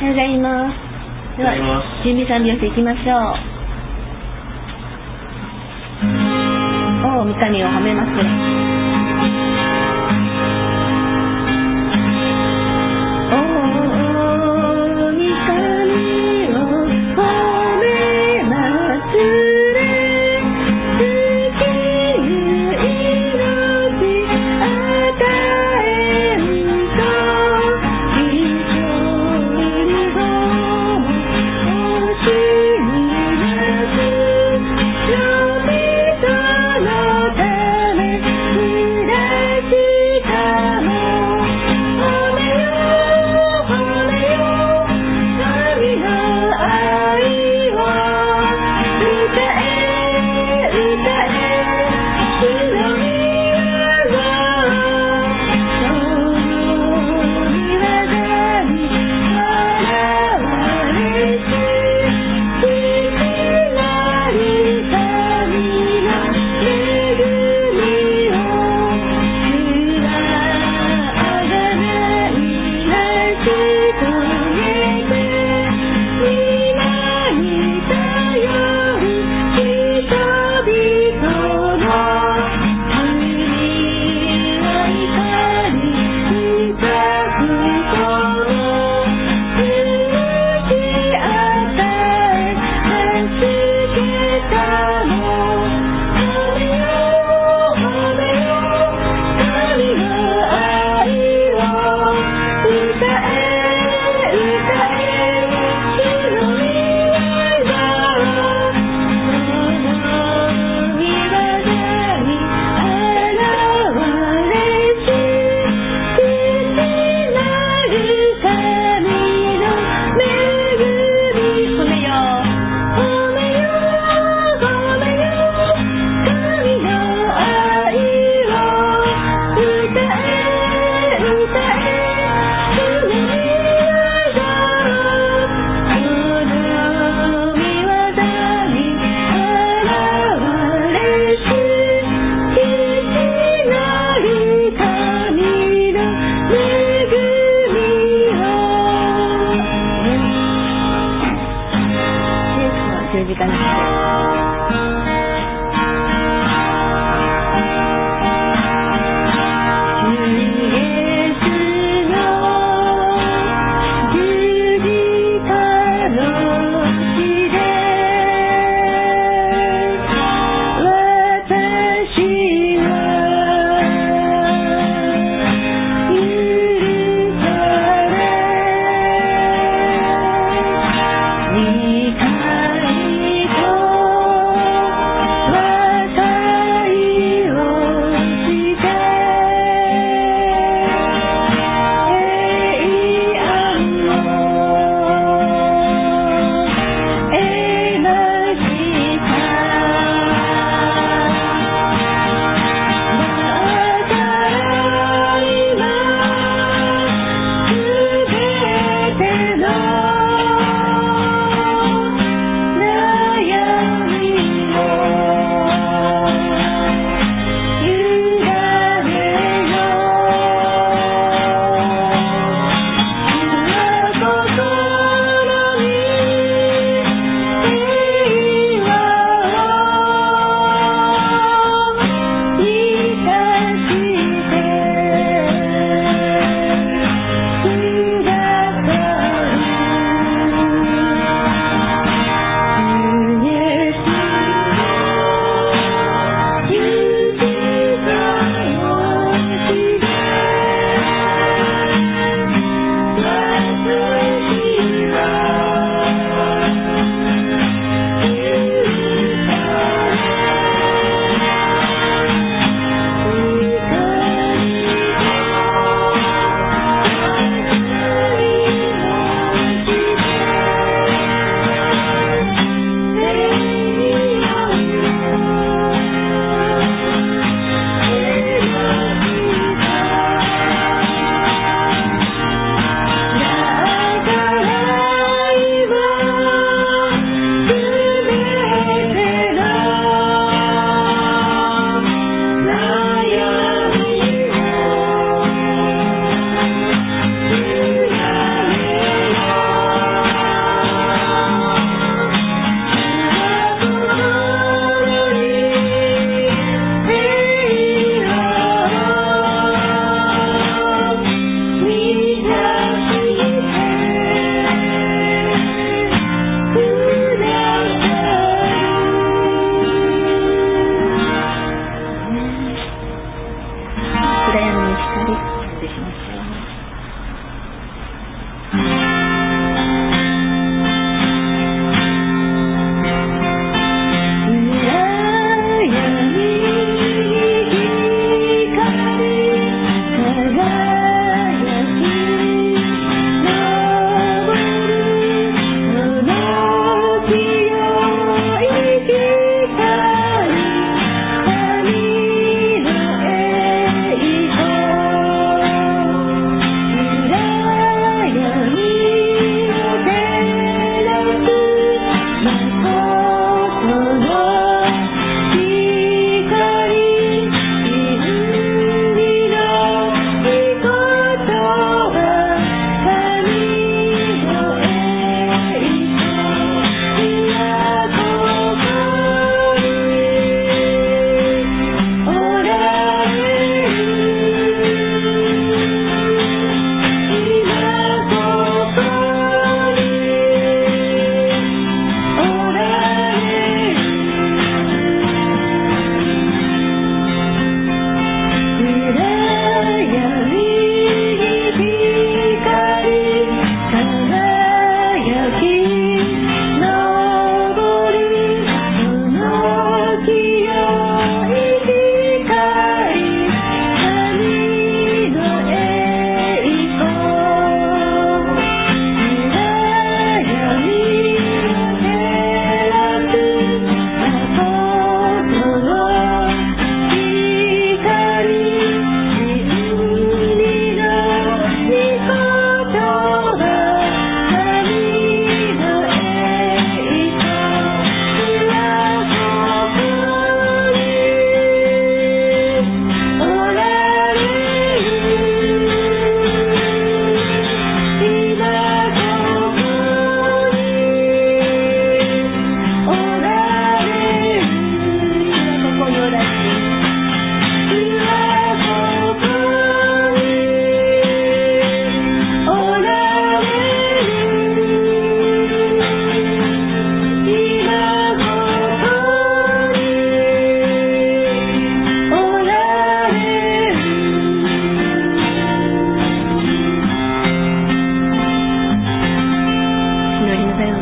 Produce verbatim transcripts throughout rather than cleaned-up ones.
おはようございます。では準備完了していきましょう。おお、三上をはめます。 「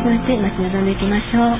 覚えて待ち望んでいきましょう。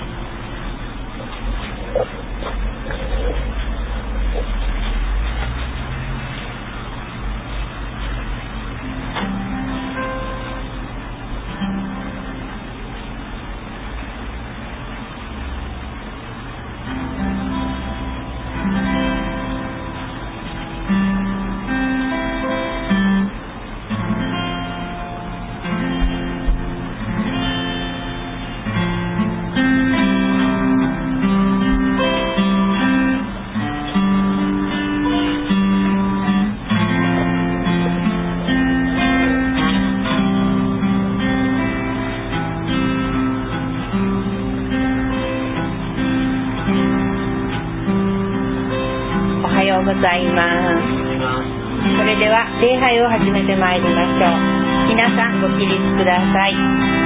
ございます。それでは礼拝を始めてまいりましょう。皆さんご起立ください。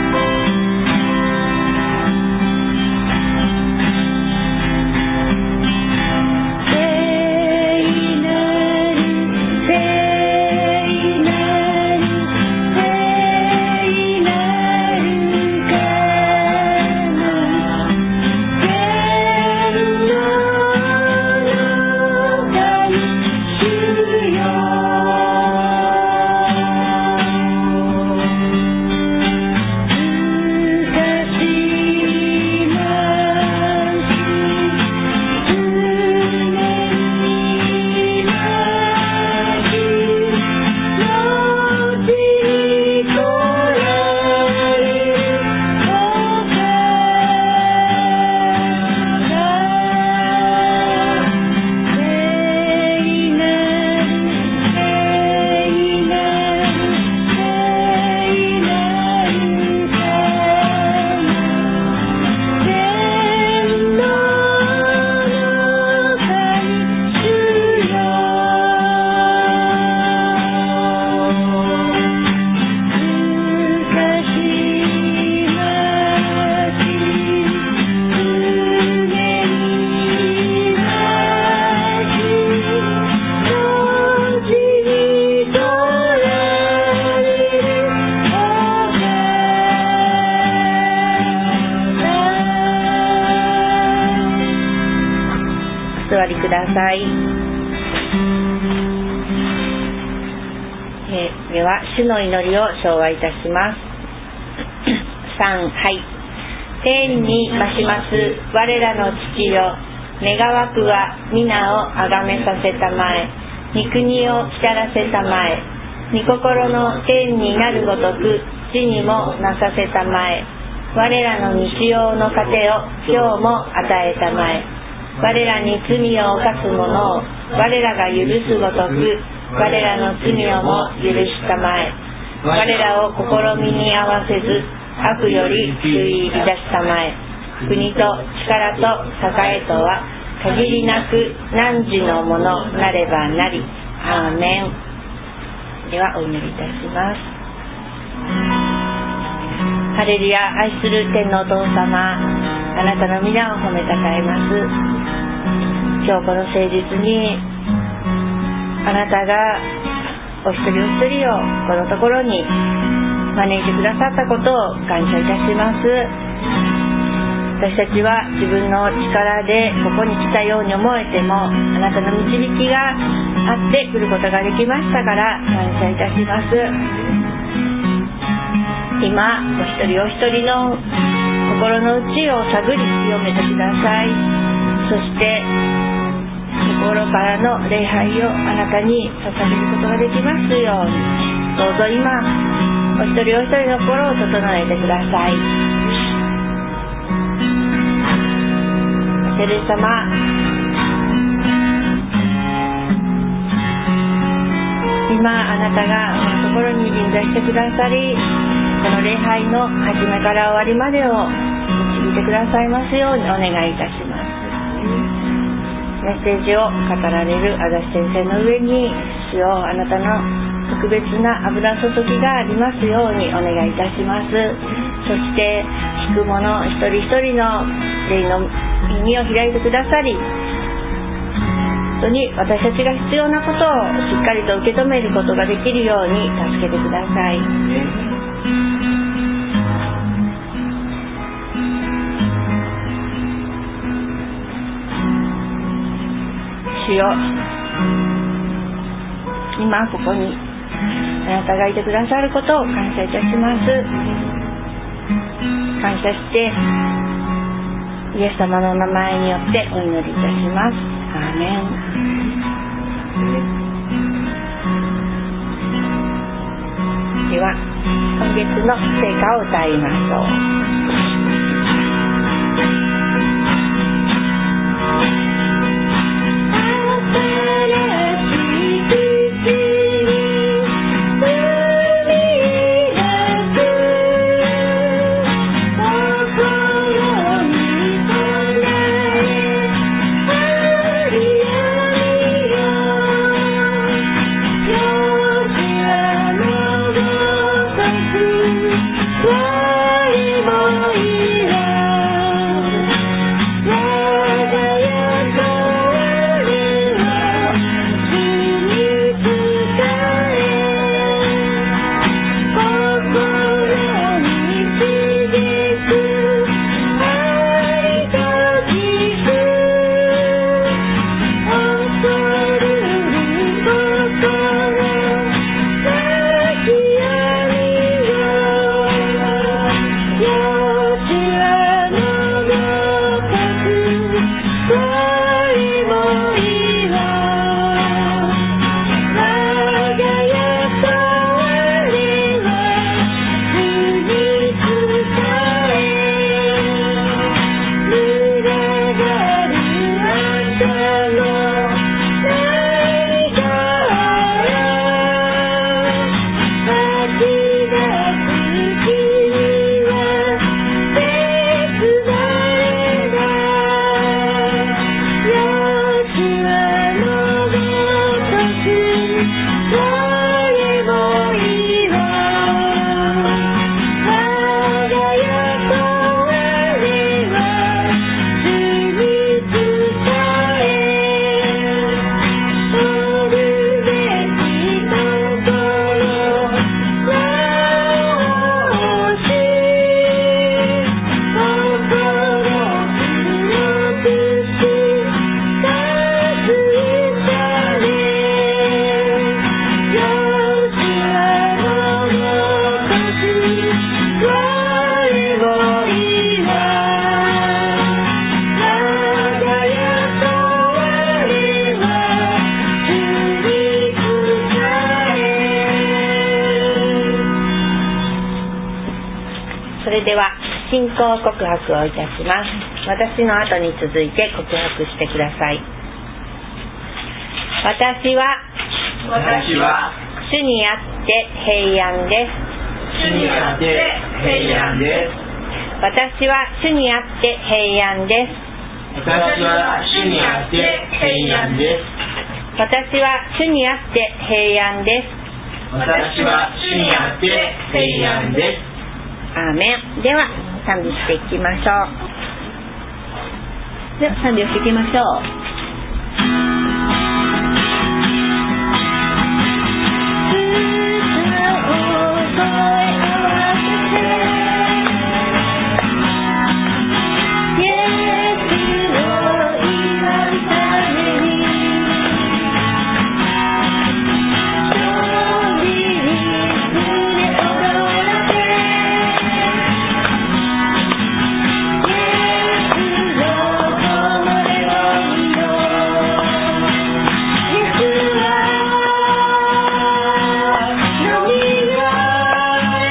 ください。えー、では主の祈りを唱和いたします。さん、はい。天に増します我らの父よ、願わくは皆をあがめさせたまえ、御国を来たらせたまえ、御心の天になるごとく地にもなさせたまえ、我らの日用の糧を今日も与えたまえ、我らに罪を犯す者を我らが許すごとく我らの罪をも許したまえ、我らを試みに合わせず悪より救い出したまえ、国と力と栄とは限りなく汝のものなればなり。アーメン。ではお祈りいたします。ハレルヤ。愛する天のお父様、あなたの皆を褒めたたえます。今日この誠実にあなたがお一人お一人をこのところに招いてくださったことを感謝いたします。私たちは自分の力でここに来たように思えても、あなたの導きがあって来ることができましたから感謝いたします。今お一人お一人の心の内を探り清めてください。そして心からの礼拝をあなたに捧げることができますように、どうぞ今お一人お一人の心を整えてください。聖霊様、今あなたがこのところに臨在してくださり、この礼拝の始めから終わりまでを導いてくださいますようにお願いいたします。メッセージを語られる足立先生の上に主よ、あなたの特別な油注ぎがありますようにお願いいたします。そして聞く者一人一人の霊の耳を開いてくださり、本当に私たちが必要なことをしっかりと受け止めることができるように助けてください。 よ、今ここにあなたがいてくださることを感謝いたします。感謝してイエス様の名前によってお祈りいたします。アーメン。では今月の聖歌を歌いましょう。信仰告白をいたします。私の後に続いて告白してください。私は私は主にあって平安です。 主にあって平安です。 私は主にあって平安です。 私は主にあって平安です。 私は主にあって平安です。 私は主にあって平安です。 アーメン。では賛美していきましょう。では賛美をしていきましょう。 「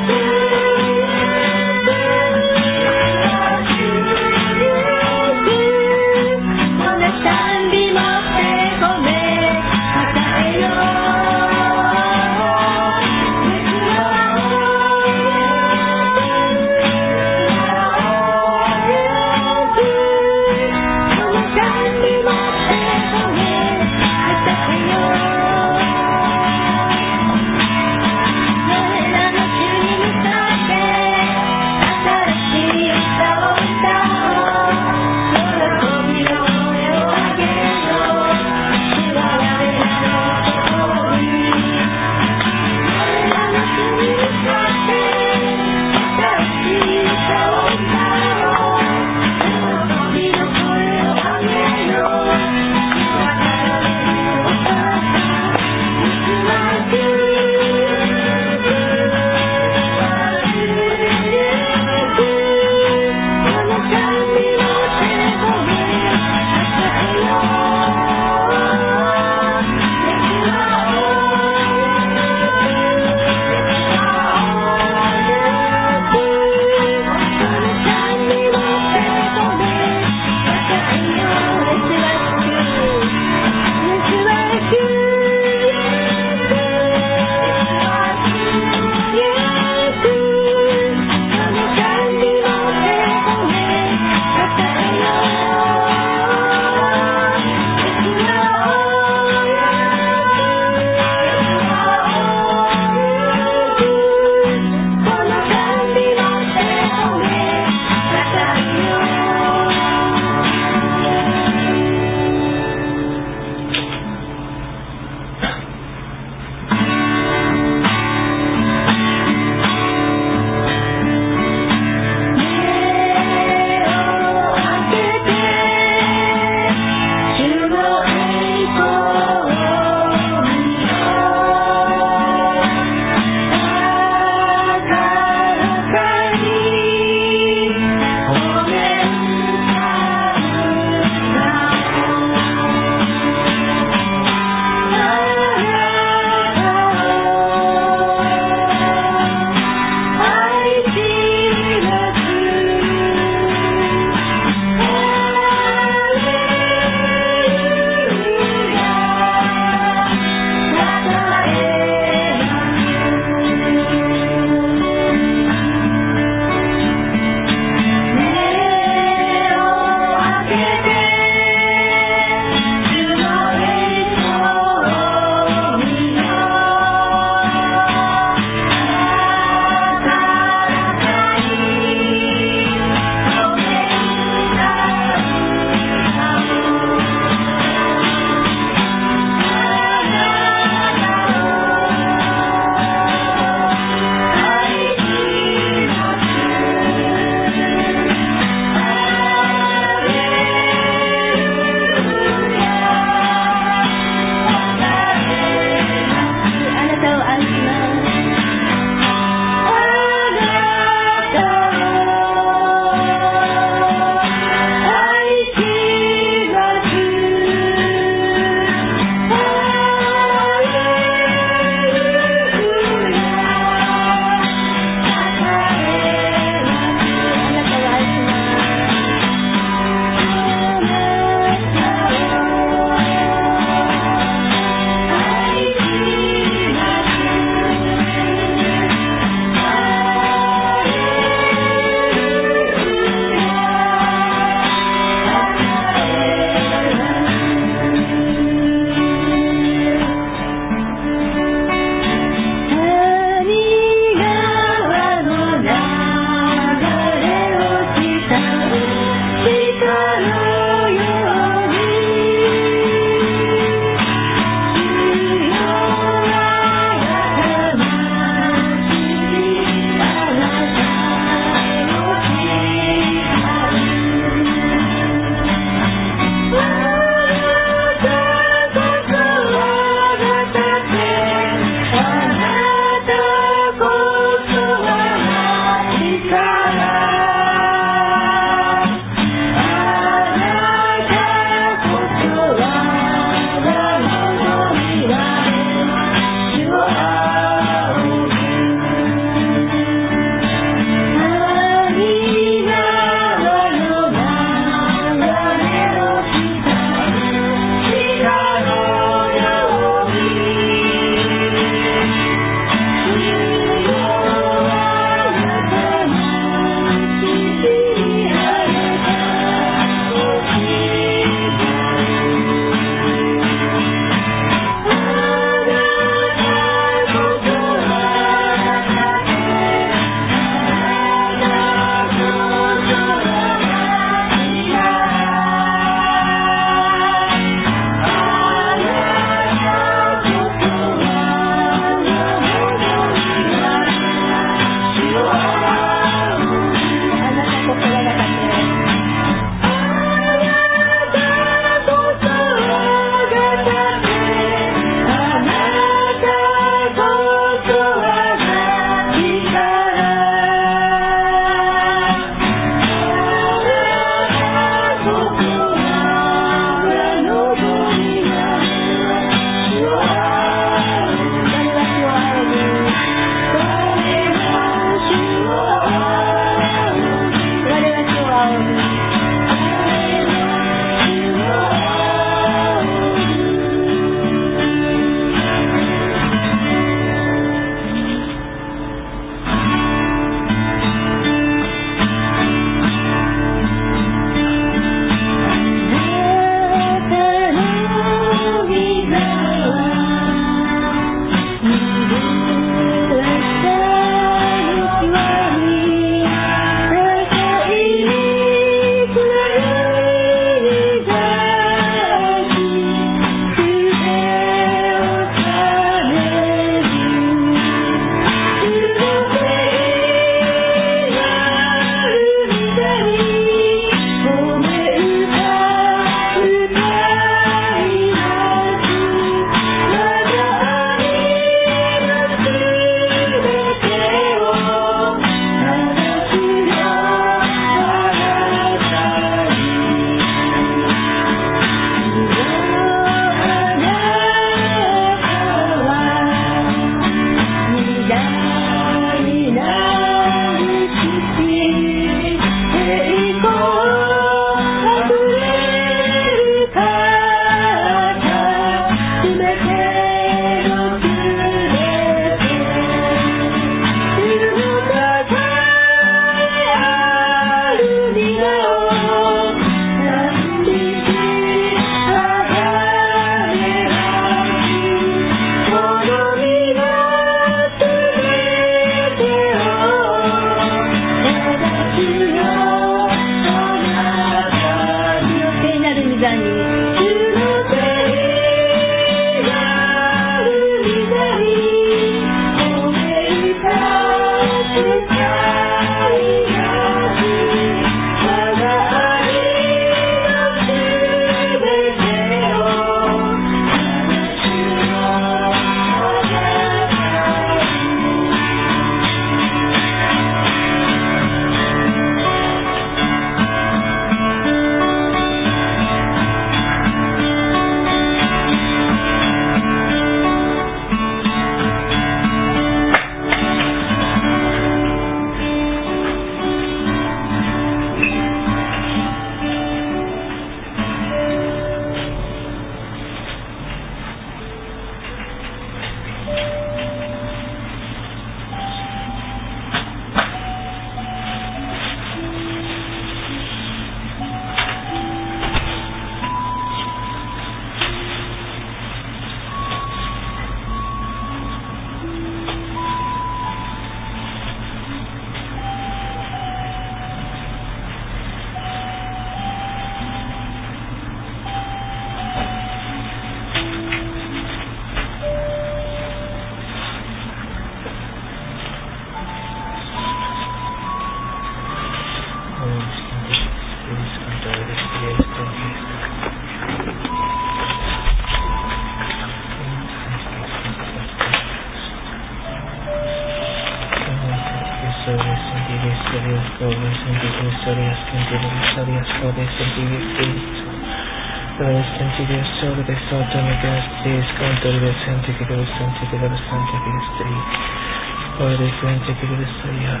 Lord, we thank you for the story of Sente de Story of Story of Sente de Spirito. Lord, Sente de Story de Soto Megasti, Sconto de Sente de Sente de Sente de Stri. Lord, we thank you for the story of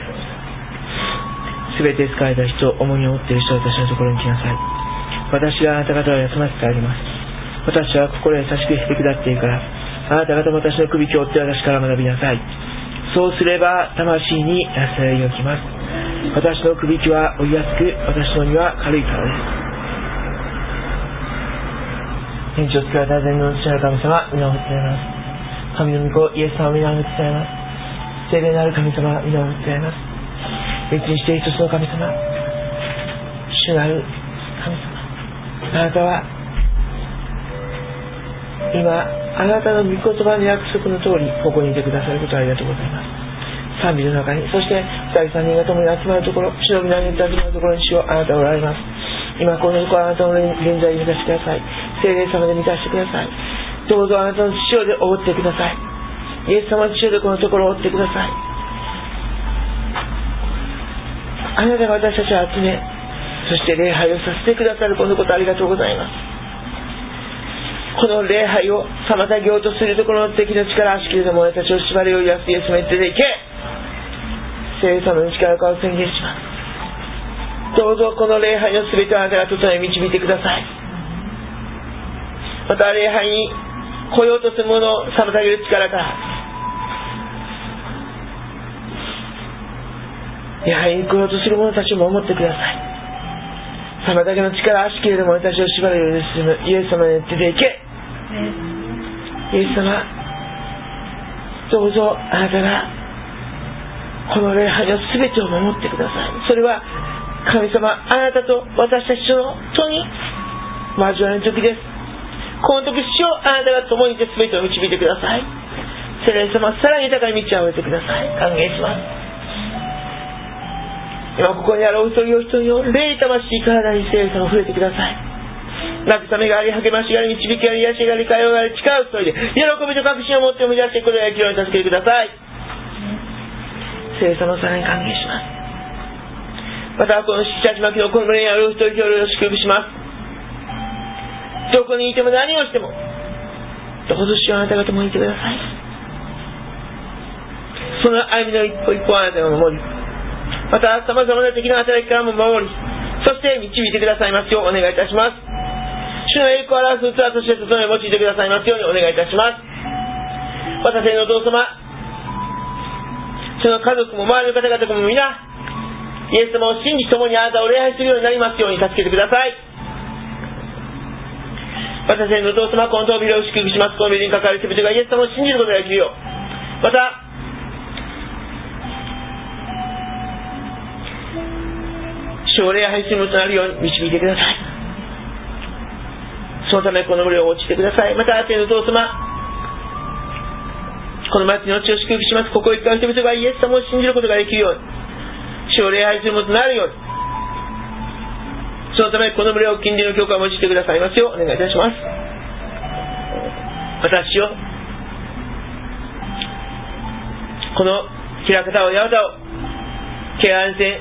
すべて疲れた人、重荷を負っている人、私のところに来なさい。私があなた方を休ませてあげます。私は心優しくして下っているから、あなた方も私の首を追って私から学びなさい。そうすれば魂に安らぎが来ます。私の首は追いやすく、私の荷は軽いからです。天地を作られた全能の父なる神様、皆を振ってやります。神の御子、イエス様を皆を振ってやります。聖霊なる神様、皆を振ってやります。別にして一つの神様、主なる神様、あなたは今あなたの御言葉の約束の通りここにいてくださることをありがとうございます。賛美の中に、そしてふたりさんにんが共に集まるところ、主の皆に集まるところに主をあなたがおられます。今このところあなたの現在に満たしてください。聖霊様で満たしてください。どうぞあなたの父親で覆ってください。イエス様の父親でこのところを覆ってください。あなたが私たちを集め、そして礼拝をさせてくださるこのことありがとうございます。この礼拝を妨げようとするところの敵の力、足切りでも俺たちを縛りを癒すイエス様に出ていけ。聖霊様の力を宣言します。どうぞこの礼拝の全てをあなたが整え導いてください。また礼拝に来ようとするものを妨げる力から礼拝に来ようとする者たちを守ってください。妨げの力、足切りでも俺たちを縛るように進むイエス様に出ていけ。イエス様、どうぞあなたがこの礼拝の全てを守ってください。それは神様、あなたと私たちのとに交わりの時です。この時、主をあなたが共にいて全てを導いてください。聖霊様、さらに豊かに満ち溢れてください。歓迎します。今ここにあるお一人お一人を霊魂体に聖霊様を触れてください。慰めがあり、励ましがあり、導きがあり、癒しがあり、会話があり、力を注いで喜びと確信を持って生み出していくことができるように助けてください。聖霊様をさらに歓迎します。またこの七八巻のこの群れにあるお一人一人を祝福します。どこにいても何をしてもどうぞ主よ、あなたが共にいてください。その歩みの一歩一歩あなたが守り、またさまざまな敵の働きからも守り、そして導いてくださいますようお願いいたします。主の栄光を表す器として整え用いてくださいますようにお願いいたします。また天のお父様、その家族も周りの方々も皆イエス様を信じ共にあなたを礼拝するようになりますように助けてください。また天のお父様、この扉を祝福します。このビルに関わる全てがイエス様を信じることができるよう、また主を礼拝するものとなるように導いてください。そのためこの群れを落ちてください。また天のお父様、この町の地を祝福します。ここへ行った人々がイエス様を信じることができるように、主を礼拝するものとなるように、そのためこの群れを近隣の教会を用いてくださいますようお願いいたします。私をこの平方を八幡を京阪線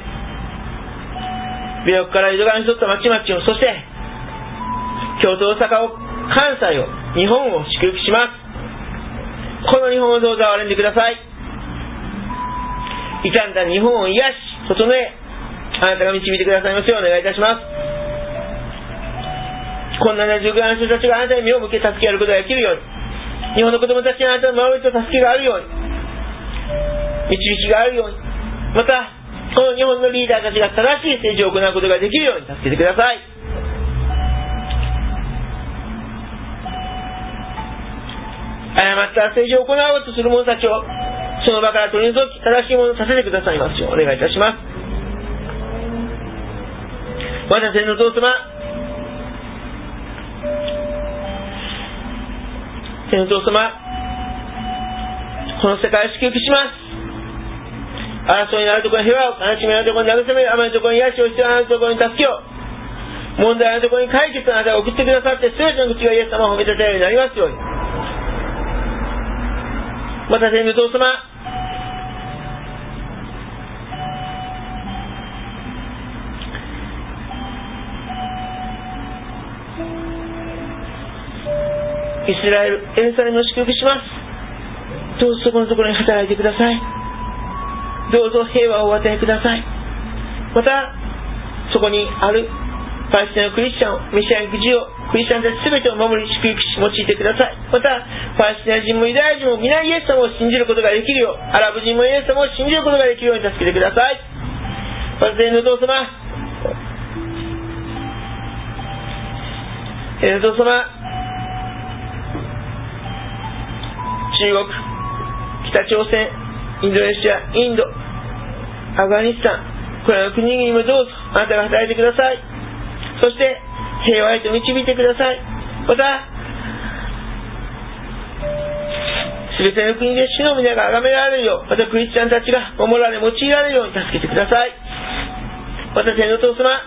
琵琶湖から江戸川に沿った町々を、そして京都、大阪を、関西を、日本を祝福します。この日本をどうぞ憐れんでください。傷んだ日本を癒し整え、あなたが導いてくださいますようお願いいたします。こんな状況の人たちがあなたに目を向け助け合うことができるように、日本の子供たちにあなたの守りと助けがあるように、導きがあるように、またこの日本のリーダーたちが正しい政治を行うことができるように助けてください。誤った政治を行おうとする者たちをその場から取り除き、正しいものをさせてくださいますようお願いいたします。また天のお父様、天のお父様、この世界を祝福します。争いのあるところに平和を、悲しみのあるところに慰め、雨のところに癒しを、必要のあるところに助けを、問題のところに解決をあなたが送ってくださって、全ての口がイエス様を褒めたたえるようになりますように。また天のお父様、 イスラエルエルサレムを祝福します。どうぞそこのところに働いてください。どうぞ平和をお与えください。またそこにあるパレスチナのクリスチャンを、メシアニック人を、クリスチャンたち全てを守り祝福し用いてください。またパレスチナ人もユダヤ人も皆イエス様を信じることができるよう、アラブ人もイエス様を信じることができるように助けてください。また天のお父様、天のお父様、中国、北朝鮮、インドネシア、インド、アフガニスタン、これらの国々にもどうぞあなたが働いてください。そして平和へと導いてください。またすべての国で主の皆が崇められるよう、またクリスチャンたちが守られ用いられるように助けてください。また天のお父様、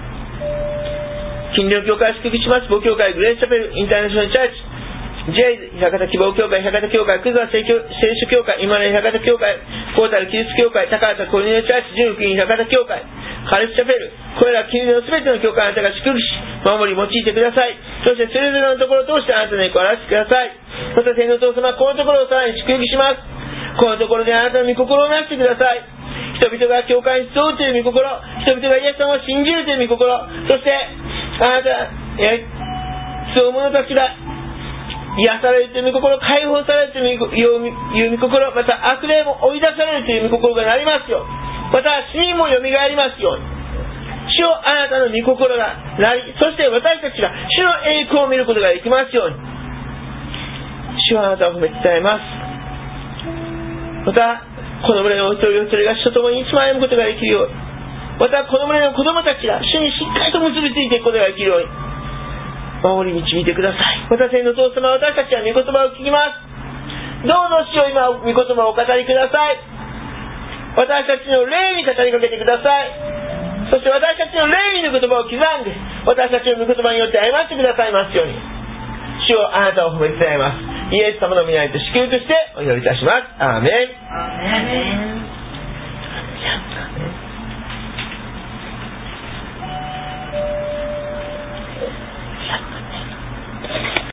近隣教会を祝福します母教会グレースチャペルインターナショナルチャーチ、ジェイズ平方希望教会、平方教会、クズワ聖書教会、今の平方教会、コータルキリスト教会、高畑コリネチャーチ、純福音平方教会、カレスチャペル、これら近隣のすべての教会あなたが祝福し守り用いてください。そしてそれぞれのところを通してあなたの御子を表してください。また天のお父様、このところをさらに祝福します。このところであなたの御心をなしてください。人々が教会に集うという御心、人々がイエス様を信じるという御心、そしてあなたえそう者たちが癒されるという御心、解放されるという御心、また悪霊も追い出されるという御心がなりますよう、また死人もよみがえりますように、主をあなたの御心がなり、そして私たちが主の栄光を見ることができますように、主はあなたを褒め伝えます。またこの群れのお一人お一人が主と共にいつも歩むことができるように、またこの群れの子供たちが主にしっかりと結びついていくことができるように守り導いてください。また天のお父様、私たちは御言葉を聞きます。どうぞ主を今御言葉をお語りください。私たちの霊に語りかけてください。そして私たちの霊に御言葉を刻んで私たちの御言葉によって歩まってくださいますように、主をあなたを褒め伝えます。イエス様の御名によって祝福してお祈りいたします。アーメン。 アーメン。